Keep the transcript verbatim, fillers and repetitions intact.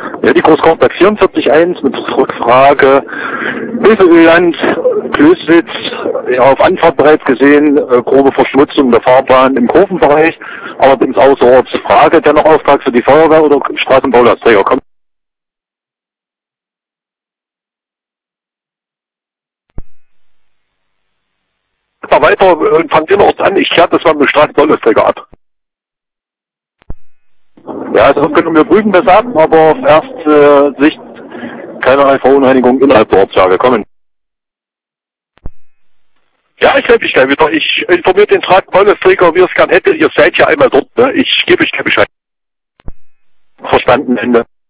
Ja, die Großkontakt vierundvierzig eins mit Rückfrage. Hilfeland, Klößwitz, ja, auf Anfahrt bereits gesehen, äh, grobe Verschmutzung der Fahrbahn im Kurvenbereich, allerdings außerorts. Frage, der noch Auftrag für die Feuerwehr oder Straßenbaulasträger? Kommt da weiter und fangt innerorts an, ich kläre das mal mit dem Straßenbaulasträger ab. Ja, das können wir prüfen, das ab, aber auf erste Sicht keinerlei Verunreinigung innerhalb der Ortslage kommen. Ja, ich helfe mich gleich wieder. Ich informiere den Straßenbaulasträger, wie er es gern hätte. Ihr seid ja einmal dort, ne? Ich gebe euch keinen Bescheid. Verstanden, Ende.